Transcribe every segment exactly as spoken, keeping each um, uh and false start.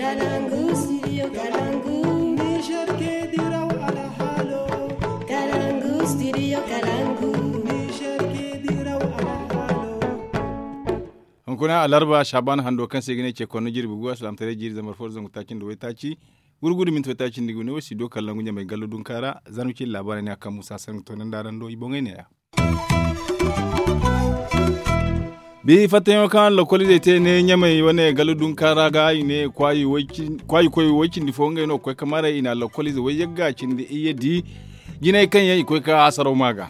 Kalangu, studio Kalangu. Niger ke diraw ala halo. Kalangu, studio Kalangu. Niger ke diraw ala halo. Hunkuna alarba shaban hando kan segene ke kono jirbi guwa salam tare jiri zamar for zangu takin da wai taci. Gurgudu min to taci ndigu ne wasi do kallangu nya mai gallo dun kara zanu ki labaran ne akan Musa san to nan daran do ibongai ne ya. Bi fatayo kan lokoli de te ne nyamai wane galudun kara ga ne kwayi wakin kwayi koyi wakin di fonga no koy kamara ina lokoli ze wayga cin di iye di gine kan yayi koy ka asaro maga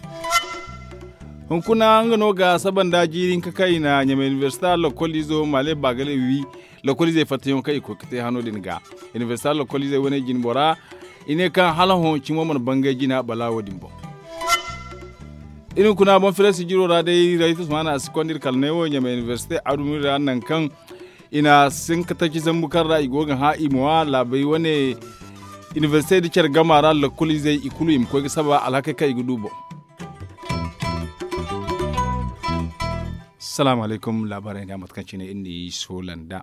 hon kuna ngano ga saban da jirin ka kai na nyamai university lokoli zo male bagale wi lokoli ze fatayo kai ko kete hano din ga university lokoli ze wane jin bora ine kan halahon cin mo bangay jina balawo dimbo irin kuna bon fere jiro ra dai raitu mana a secondaire kalnewo nyame university adumi ra nan kan ina sin ka taki zambu karra igoga ha imwa labai wane university da cer gamara la kuli zai ikulu im ko saba alhaka kai gudubo assalamu alaikum labarai da matkanci ne inni solanda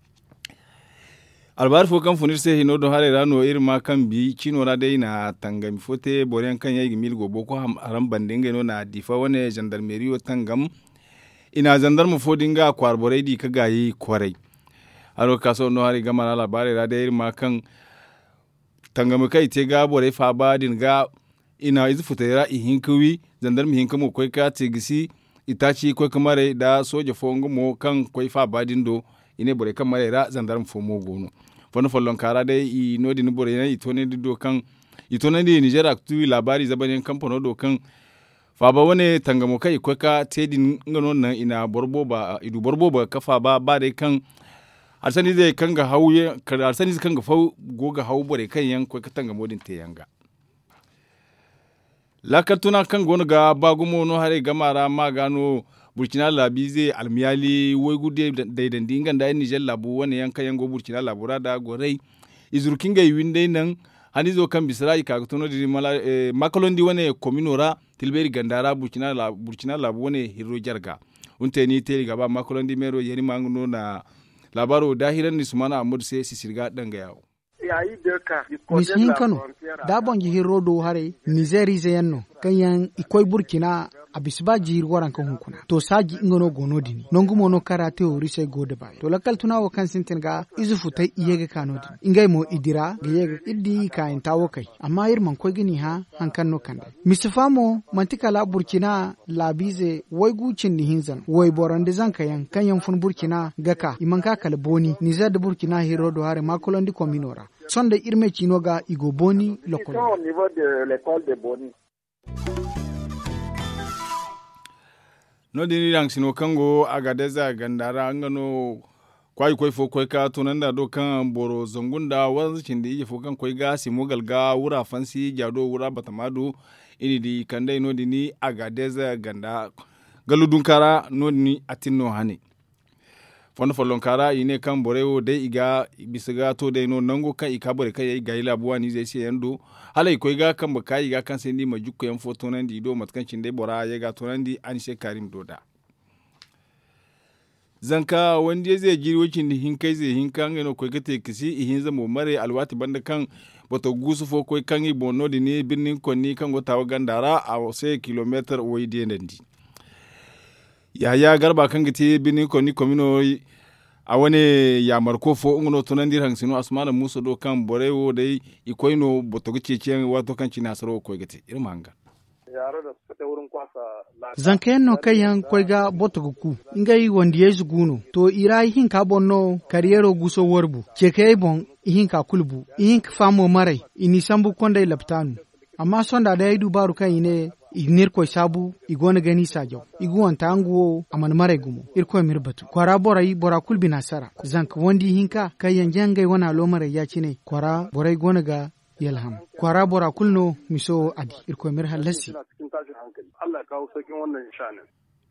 albar fo kan funir se hino do hare rano irma kan bi kino ra dai na tangam fote boren kan yayi mil go boko haram bandinga no na difa wane gendarmerie tangam ina gendarme fodinga kwar borai di kaga yi kwarai aro kaso no hare gama labare ra dai irma kan tangam kai te ga borai fa badin ga ina izu futera ihinkuwi gendarme hinkumo koi ka tigisi itachi koi kamare da soja fongo mo kan koi fa badin do ine borai kamare ra gendarme fo mo gono fono follon kara dai i nodi ni bore i tone di do kan i tone di Niger actu labari zabanen kamfano do kan fa ba wone tangamo kai ko ka tedi ngano nan ina borbo ba idu borbo ba kafa ba ba dai kan arsani zai kan ga hauye arsani kan ga fau goga hau bore kan yan ko ka tangamo din te yanga lakatuna kan gono ga bagumo no hare gamara magano Burkina labi zai almiyali wai gude daidan dingan da Niger labu wani yanka yango Burkina labura da gorai izurkin ga yiwin dai nan hani zo kan bisrai ka tono di mala eh, makalondi wani kominora tilberi gandara Burkina la Burkina labu wani hiro jarga unte ni teli gaba makalondi mero yeri manguno na labaro dahiran ni sumana amud sai sisirga danga yawo Mishin Kano, dabon jihir rodo hare, Nizeri zayanno, kanyan ikoi Burkina abisba jihir waran kan hunkuna. To saji ingono gono dini, nongu mono karate o rise gode bai. To lakal tunawo kan sintin ga izu futai iyege kano dini. Ingai mo idira, gayege iddi ka intawo kai. Amma irman koi gini ha, hankan no kanda. Misifamo, mantika la Burkina labize, wai gucin ni hinzan, wai borande zan kayan, kanyan fun Burkina gaka, imanka kalboni, Nizer de Burkina hirodo hare makolondi kominora. Sonde irme chinoga igo boni lokolo. Au niveau de l'école de Boni. No dini rang sino kango agadeza gandara ngano kwai kwai fo kwai ka tunanda do kan boro zongunda wanzu chindi ije fo kan kwai ga simogal ga wura fansi jado wura batamadu ini di kandai no dini agadeza ganda galudun kara no dini atinno hani fono follon kara ine kan borewo dai iga bisiga to dai no nango kan ikabore kai ga ila buwani zai sai yando halai ko iga kan baka iga kan sai ni majukko yan foto nan di do matkancin dai bora ya ga to nan di an she karim doda zanka wanda zai jiri wakin di hin kai zai hin kan no ko gate kisi ihin zamo mare alwati banda kan boto gusu fo ko kan i bonno di ni binnin konni kan go tawo gandara a sai kilometer o yi ndi ya ya garba kan gite binin koni komino a wani ya marko fo ngono tonan dir hangsino asmana muso do kan borewo dai ikoino botogo cecen wato kan cina saro ko gite irmanga yaro da suka wurin kwasa zankayen no kai han koiga botogo ku ngai wondi yesu guno to irai hin ka bonno kariyero guso worbu ce kai bon hin ka kulbu hin ka famo marai ini sambu konda laptanu amma sonda da yidu baru kan ine ignir ko sabu igona gani sajo iguwan tanguo aman mare gumo irko mirbatu kwara borai bora kulbi nasara zank wondi hinka kayan jangai wana lo mare ya cine kwara borai gona ga yalham kwara bora kulno miso adi irko mir halasi Allah kawo sakin wannan shanin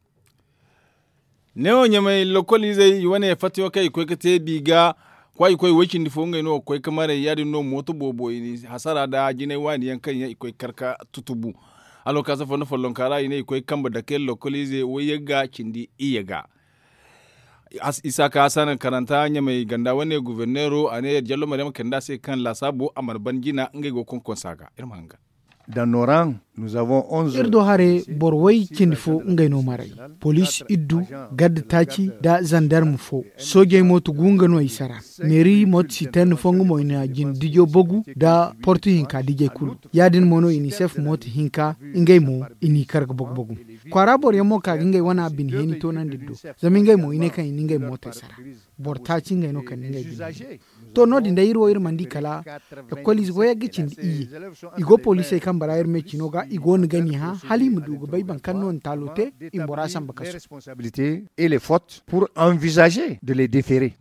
neo nyamai lokoli zai wane fatiwa kai ko kate biga kwai kwai wakin difo ngai no kwai kamare yadi no moto bobo ni hasara da jinai wani yankan ya ikoi karka tutubu alo kasa fono follon kara ine ikoi kamba da kel lokolize woyega cindi iyega Isaka Hassan karanta nya mai ganda wane guvernero ane jallo Mariam kanda sai kan lasabo amar bangina ngai go konkon saga irmanga. Dans nos rangs, nous avons onze. Irdo hare borwai kindifo ngai no marai. Police iddu gad tachi da zandarmu fo. Soje motu gunga no isara. Meri mot siten fongu mo ina jin dijo bogu da portu hinka dije kulu. Yadin mono unicef mot hinka ngai mo ini karga bog bogu. Kwara bor yamo ka ngai wana bin heni to nan diddo. Zamin ngai mo ine kan ngai mot isara. Bor tachi ngai no kan ngai bin. To no dinda iro ir mandi kala kolis goya gicin iyi. Igo police kan barayar me kinoga igo ngani ha hali mudu bai ban kannon talote imbora san bakasu. Les responsabilités et les fautes pour envisager de les déférer.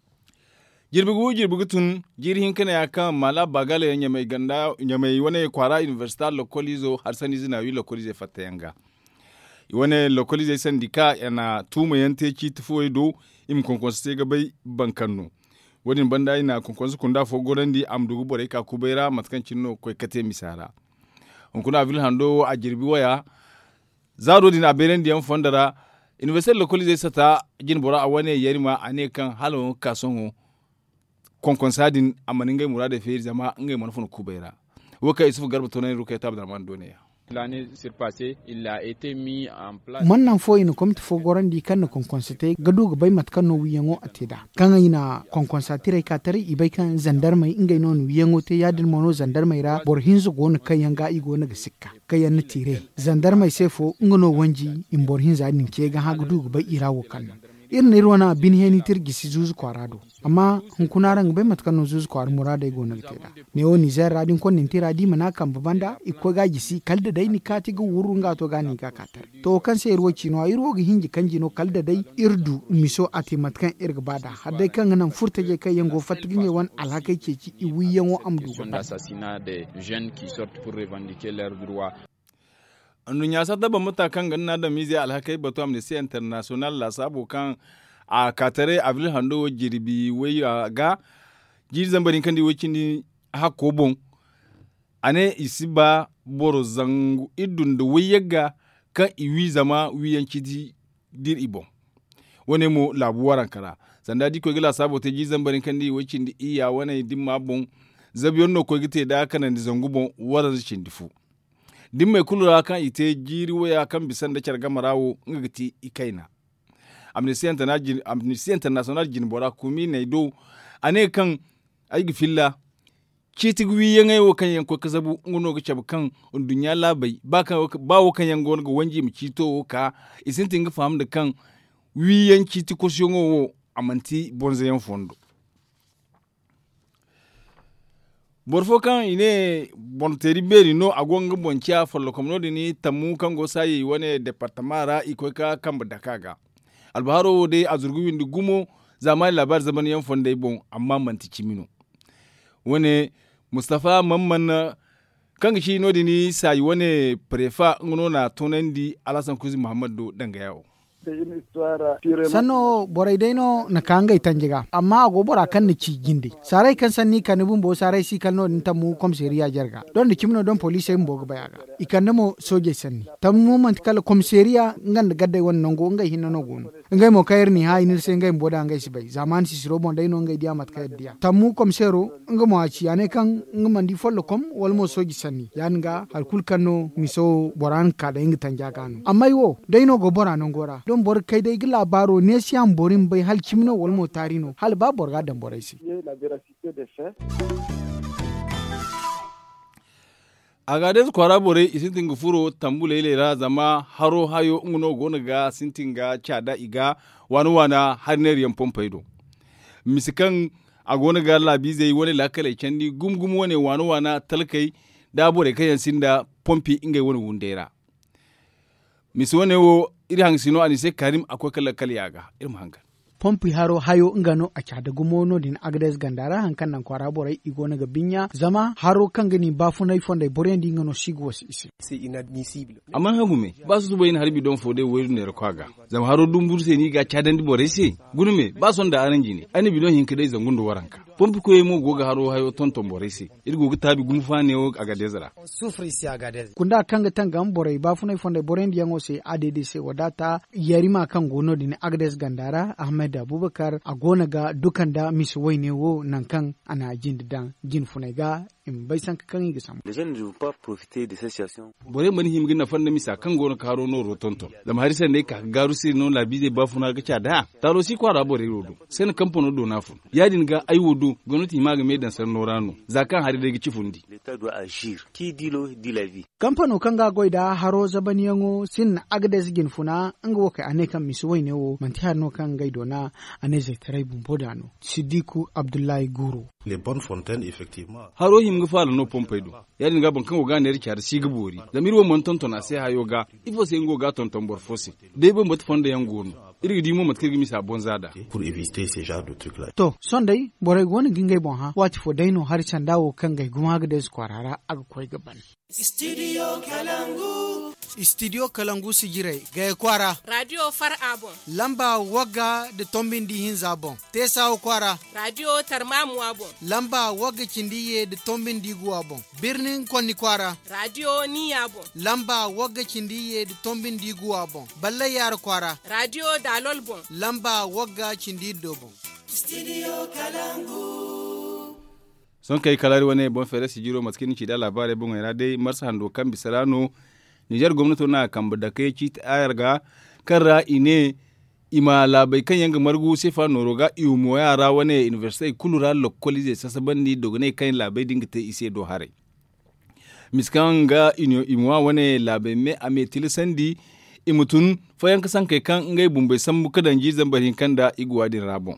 Jirbugu jirbugu tun jirhin kana ya kan mala bagale nya mai ganda nya mai wane kwara university lokolizo harsani zina wi lokolize fatayanga. Iwane lokolize sandika yana tuma yante ki tufo do im konkonste ga bai bankanno. Wani banda ina konkonsu kunda fo gorandi amdugu bore ka kubera matkancin no koy kate misara. Onkuna vil hando a jirbi waya zaro din aberen diyan fondara university lokolize sata jin bora awane yarima ane kan halon kasongo konkonsadin amaningai murade fe zama ngai manfon kubera waka isufu garba tonai ruka tab darman doniya. L'année surpassée, il a été mis en place. Maintenant fo ina komti fo gorandi kan konkonsate gadu ga bay mat kan no wiyango ateda kan ina konkonsatire ka tare ibay kan zandarmai ingay non wiyango te yadin mono zandarmai ra bor hinzu gon kan yanga igo na sikka kayan na tire zandarmai sefo ngono wanji in bor hinza nin ke ga ha gadu ga bay irawo kan irin irwana bin heni tirgisi zuzu kwarado amma hunkunaran bai matkan zuzu kwar murada igo na teda ne o Niger radin kon nintira di mana kan babanda iko ga gisi kalda dai ni kati ga wurun ga to gani ga katar to kan sai irwo kino irwo ga hinji kanji no kalda dai irdu miso ati matkan irga bada hadai kan nan furta je kai yango fatgin wan alhakai ke ci iwiyan o amdu ga assassinat des jeunes qui sortent pour revendiquer leurs droits. Annu ya sadda ba mutakan ganna da mizi alhakai batu Amnesty International la sabo kan a katare avril hando jirbi wai ga jiri zambarin kandi wakini hako bon ane isiba boro zangu idun da wayaga kan iwi zama wiyan kidi dir ibon wane mu labuwaran kara sanda di ko gila sabo te jiri zambarin kandi wakini iya wane dimma bon zabiyon no ko gite da kana di zangu bon waran cindifu dim mai kulura kan ite jiri waya kan bisan da kyarga marawo ngati ikaina. Amnesty International Amnesty International jin bora kumi ne do ane kan aigi filla kiti gwi yanga wo kan yanko kazabu ngono ga chab kan dunya labai ba kan ba wo kan yango ga wanji mu kito ka isintin ga faham da kan wi yanki ti ko shongo wo amanti bonze yan fondo borfo kan ine bon teri beri no agonga bonkia follo komno dini tamu kan go sayi wane departamara iko ka kamba dakaga albaharo de azurgu windu gumo zamani labar zaman yan fonde bon amma manti kimino wane Mustafa Mamman kan shi no dini sayi wane prefa ngono na tonandi Alasan Kuzi Muhammadu danga yawo. Sanno borai daino na kanga itanjiga amma ago bora kan ni ci gindi sarai kan sanni kan bun bo sarai si kan no tamu komisariya jarga don da kimno don police mbo ga bayaga ikan mo soje sanni tamu man kala komisariya ngan gadde won nongo ngai hinno no gono ngai mo kayar ni ha inir se ngai boda ngai sibai zaman si siro bon daino ngai dia mat kayar dia tamu komisaro ngo mo aci ane kan ngam di follo kom wal mo soje sanni yanga har kul kanno miso boran ka da ingi tanjaga no amma yo daino go bora non gora don bor kai dai gila baro ne siyan borin bai hal kimno wal mo tarino hal ba bor ga dan borai si agades kwara bore isintin gufuro tambule lera zama haro hayo nguno gona ga sintinga chada iga wanu wana harner yan pompaido misikan agona ga labi zai wani lakale candi gumgum wane wanu wana talkai da bore kayan sinda pompi ingai wani wundera misi wane wo iri hangsino anise Karim akwai kala kaliyaga irin hankan pompi haro hayo ngano a cada gumono din agdes gandara hankan nan kwara borai igo na gabinya zama haro kan gani bafu na ifonda borendi ngano shigo wasi isi c'est inadmissible amma hagume ba su zuba yin harbi don fode wayru ne rakwaga zama haro dumbur se ni ga cadan di borai se gunume ba son da aranji ne ani bidon hin kidai zangundu waranka pompi ko yemo goga haro hayo tonton borai se irgo ga tabi gumfa ne o agadezara souffre ici agadez kunda kanga tangam borai bafu na ifonda borendi yango se A D D C wadata yarima kan gono din agdes gandara Ahmed Ahmed Abubakar a gona ga dukan da misu wai ne wo nan kan ana jin dan jin funai ga in bai san kan yi sam. Les jeunes ne vont pas profiter de cette situation. Bore mani him gina fanda misa kan gona karo no rotonto. Da mahari sai ne ka garu sir no labi zai ba funa ga cha da. Taro si kwara bore rodo. Sai na kamfano do na fun. Yadin ga ai wodo gwamnati ma ga me dan san norano. Zakan hari da gici fundi. L'État doit agir. Qui dit l'eau dit la vie. Kamfano kan ga goida haro zabaniyango sin agades gin funa nga wokai ane kan misu wai ne wo manti har no kan gaido na ane zai tarai bumbodano. Sidiku Abdullahi Guru. Les bonnes fontaines effectivement. Haro him ga fala no pompaido. Yadin ga ban kan woga ne rikar si gabori. Da mirwo mon tonton na sai hayo ga ifo sai ngo ga tonton borfosi. Dai ban bat fonda yan gono. Iri di mo mat kirgi misa bonzada. Pour éviter ces genres de trucs là. To sondai bore gona gingai bon ha wati fo daino har can dawo kan gai guma ga des kwarara aga koi gaban. Studio Kalangu. Studio Kalangu sigirai ga kwara. Radio Far Abon. Lamba waga da tombin di hin zabon. Tesa kwara. Radio Tarmamu Abon. Lamba waga kindiye da tombin di guabon. Birnin Konni kwara. Radio Ni Abon. Lamba waga kindiye da tombin di guabon. Balle yar kwara. Radio Dalol Bon. Lamba waga kindi dobon. Studio Kalangu. Son kai kalari wane bon fere sigiro maskini ci da labare bon yana dai marsa hando kan bisarano Niger gwamnati na kan da kai ci ayar ga kan ra'ine ima labai kan yanga margu sefa noroga iumo yara wane university kulura lokoli zai sasabandi dogane kan labai dinga ta ise do hare miskan ga inyo imwa wane labai me ame tilisandi imutun fayan kasan kai kan ngai bumbai san muka danji zambarin kan da igwa din rabon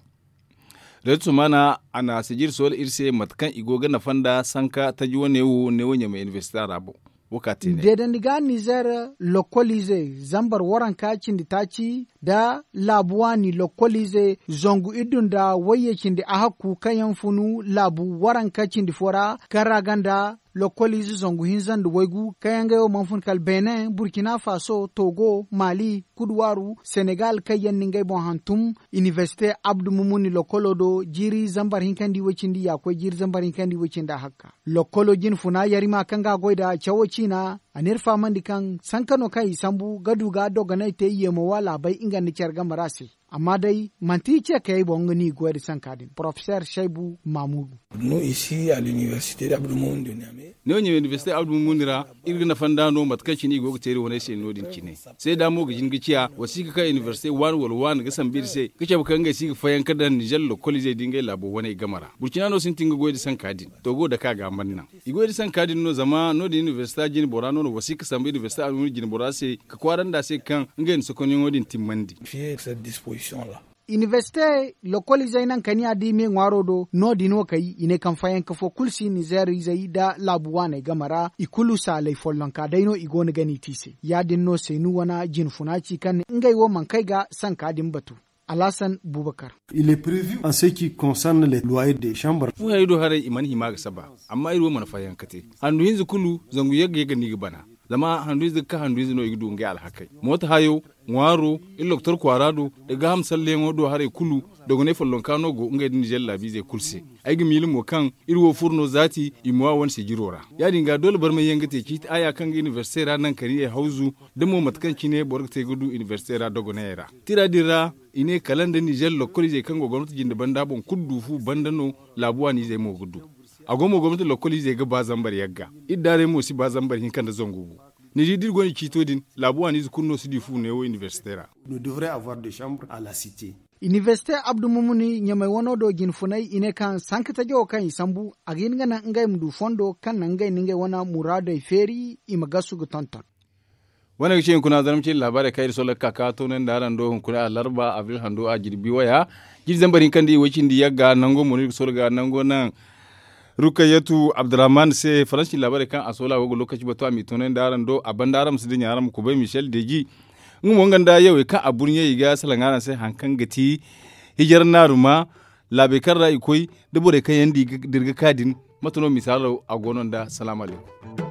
Retu mana ana sijir sol irse matkan igoga na fanda sanka ta ji wane wu ne wanya mai investor rabo wakati ne dedan diga Niger lokolize zambar waran kacin da taci da labuwani lokolize zongu idun da wayyakin da ahaku kayan funu labu waran kacin da fora karaganda lokolize zongu hinzan da waigu kayan gayo manfun kal Benin Burkina Faso Togo Mali Kudwaru Senegal kayan ningai bon hantum Université Abdou Mumuni lokolodo jiri zambar hinkandi wacindi yakwai jiri zambar hinkandi wacinda hakka lokolo jin funa yarima kanga goida chawoci na anir famandi kan sankano kai sambu gaduga doganai te yemo wala bai inga ni cerga marasi amma dai manti ce kai bongani goyar sankadin professeur Shaibu Mamoudou. Nous ici à l'université d'Abdou Moumouni de Niamey. Ne wani université Abdou Moumouni ra irgina fandano matkaci ni gogo tere wani sai nodin cine sai da mo gijin giciya wasika ka université one wal one ga sambir sai kace ba kan ga sika fayan kadan Niger lokoli zai dinga labo wani gamara Burkina no sun tinga goyar sankadin togo da ka ga mannan igoyar sankadin no zama no da université jin borano no wasika sambir université Abdou Moumouni jin borase ka kwaran da sai kan ngen sokonin wodin timmandi fier cette disposition là. Université lokoli zainan kani adi me ngwaro do no dino kai ine kan fayan kafo kulsi Niger zai da labuwa ne gamara ikulu salai follon ka daino igoni gani tise ya dinno senu wana jin funaci kan ngai wo man kai ga san kadin batu Alassane Boubacar. Il est prévu en ce qui concerne les loyers des chambres. Fu haydo hare iman himaga saba amma iro man fayan kate handu hinzu kulu zangu yegge yegge ni bana zama handu hinzu ka handu hinzu no igdu ngai alhakai mota hayo ngwaro iloktor kwarado daga hamsal lengo do hare kulu dogo ne follon kano go ngai din jella bize kulse aigi milimo kan irwo furno zati imwa won se jirora ya dinga dole bar mai yangate ki aya kan university ra nan kari e hauzu demo matkan kine borgte gudu university ra dogo ne era tira dira ine kalanda Niger lokoli je kan go gwamnati jinde banda bon kuddu fu bandano labuwa ni zai mo gudu agomo gwamnati lokoli je ga bazambar yagga iddare mo si bazambar hin kan da zongugu ni jidir goni kitodin labuwa ni kunno si difu ne o université ra nous devrait avoir des chambres à la cité. Université Abdou Mumuni nyamai wono do gin funai ine kan sankata jo kan isambu agin ngana ngai mdu fondo kan ngai ningai wana murado feri imagasu gutantan. Wani kishin kuna zaramcin labarai kai solar kaka to nan da ran do kuna larba abril hando a jirbi waya jir zambarin kan di wacin di yaga nango munir solga nango nan Rukayatu Abdurrahman sai faranshi labarai kan asola wago lokaci bato a mitonen da ran do a bandaram su din yaram kubai Michel Deji ngumo nganda yau kan abun yayi ga salangana sai hankan gati hijar naruma labe karra ikoi dubure kan yandi dirga kadin matono misalo a gonon da salamu alaikum.